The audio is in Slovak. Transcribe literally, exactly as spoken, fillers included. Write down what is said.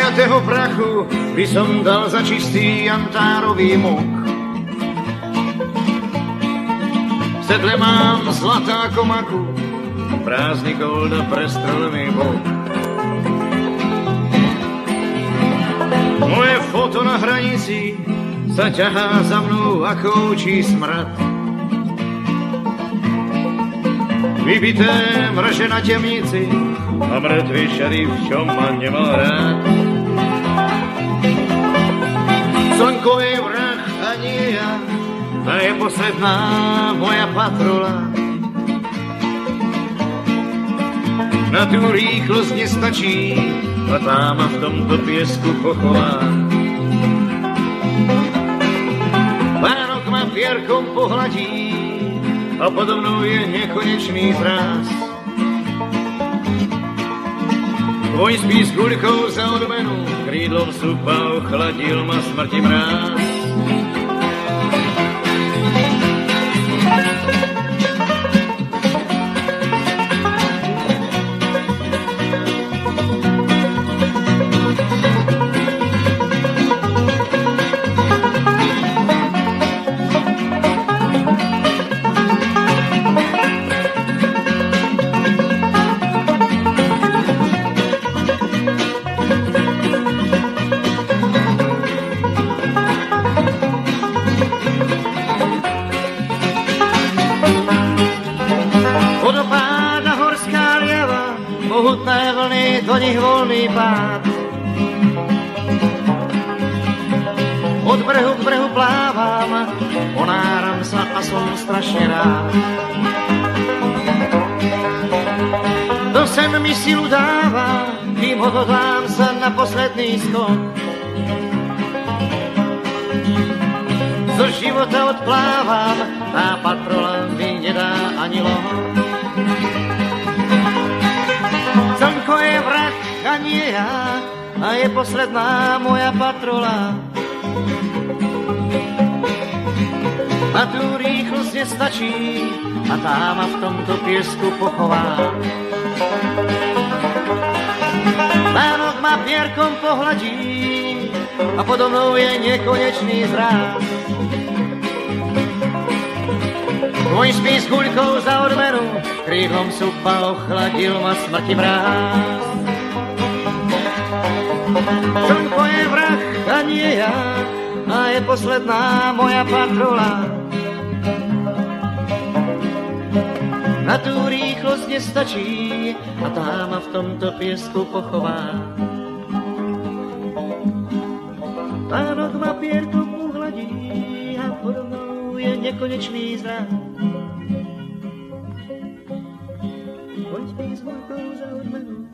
zlatého prachu by som dal za čistý jantárový mok. V sedle mám zlatá komaku, prázdnikov na prestrelený bok. Moje foto na hranici sa ťahá za mnou ako ovčí smrad. Vybité mrže na temnici a mŕtvý šerif, čo ma nemal rád. Slnko je vrah a nie ja, a je posledná moja patrola. Na tú rýchlosť nestačí, a tá ma v tomto piesku pochová. Vánok ma pierkom pohladí a podo mnou je nekonečný zráz. Tvoj spí s guľkou za odmenu, krídlom súpa ochladil ma smrti mráz. Mohutné vlny, do nich voľný pád. Od brehu k brehu plávam, ponáram sa a som strašne rád. To sen mi silu dáva, kým odhodlám sa na posledný skok. Zo života odplávam, tá patrola mi nedá ani lohok. Slnko je vrah a nie ja, a je posledná moja patrola. Na tú rýchlosť nestačí, a tá ma v tomto piesku pochová. Vánok ma pierkom pohladí, a podo mnou je nekonečný zráz. Tvoj spí s guľkou za odmenu, krídlom súpa ochladil ma smrti mráz. Slnko je vrah a nie ja, a je posledná moja patrola. Na tú rýchlosť nestačí, a tá ma v tomto piesku pochová. Vánok ma pierkom uhladí, a podo mnou je nekonečný zrak. Tvoj spí s guľkou za odmenu,